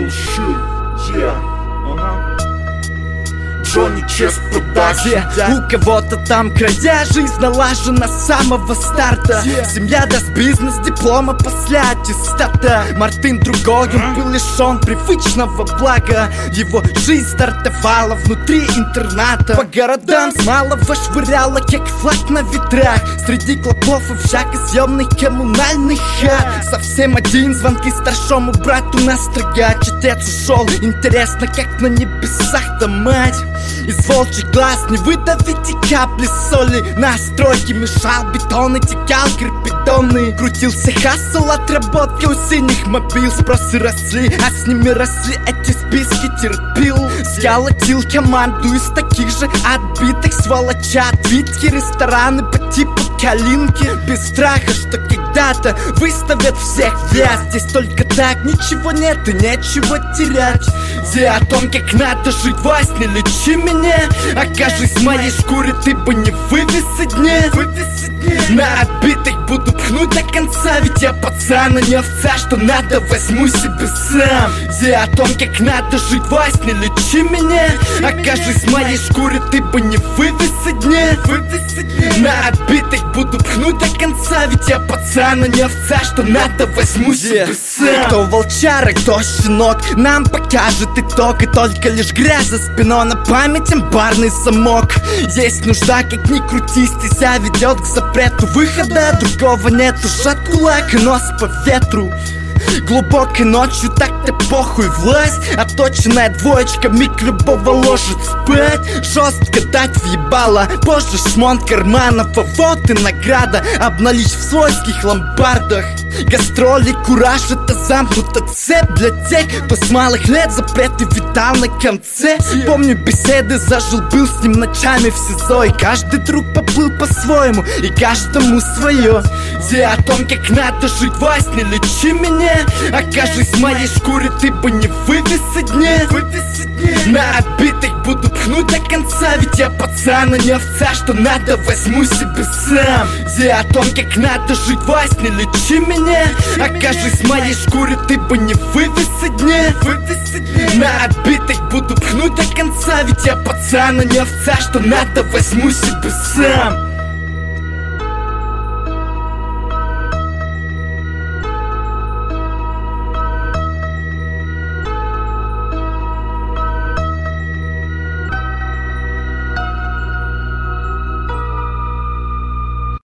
Real shit, yeah. Джонни Чест Продакшн. У кого-то там края, жизнь налажена с самого старта. Семья даст бизнес, диплома после аттестата. Мартин другой, он был лишен привычного блага. Его жизнь стартовала внутри интерната. По городам с малого швыряла, как флаг на ветрах. Среди клопов и всякой съемных коммунальных хат. Совсем один, звонки старшему брату настрогать. Отец ушел, интересно, как на небесах-то мать. Из волчьих глаз не выдавить и капли соли. На стройке мешал бетон и текал кирпидоны. Крутился хассел, отработка у синих мобил. Спросы росли, а с ними росли эти списки терпил. Сколотил команду из таких же отбитых сволочат. Витки, рестораны по типу Калинки. Без страха, что когда-то выставят всех в ряд. Здесь только так, ничего нет и нечего терять. Где о том, как надо жить, Вась, не лечи меня. Окажись в моей шкуре, ты бы не вывез дне. На отбитых буду пхнуть до конца. Ведь я пацан, а не овца, что надо возьму себе сам. Где о том, как надо жить, Вась, не лечи меня. Окажись в моей шкуре, ты бы не вывез дне. На отбитых буду пхнуть до конца. Ведь я пацан, а не овца, что надо возьму себе сам. Кто волчара, кто щенок, нам покажет итог. И только лишь грязь за спиной, на память амбарный замок. Есть нужда, как ни крути, стезя ведет к запрету выхода. Другого нет, уж от кулак и нос по ветру. Глубокой ночью так-то похуй власть. Оточенная двоечка миг любого ложит спать. Жестко дать въебало, позже шмон карманов. А вот и награда, обналичь в свойских ломбардах. Гастроли, кураж, это замкнута цепь для тех, кто с малых лет запреты витал на конце. Помню беседы, зажил, был с ним ночами в СИЗО. И каждый друг поплыл по-своему, и каждому свое. Где о том, как надо жить, Вась, не лечи меня. Окажись в моей шкуре, ты бы не вывез дне. На отбитых буду пхнуть до конца. Ведь я пацан, а не овца, что надо возьму себе сам. Где о том, как надо жить, Вась, не лечи меня. Окажись в моей шкуре, ты бы не вывез дне. На отбитых буду пхнуть до конца. Ведь я пацан, а не овца, что надо возьму себе сам.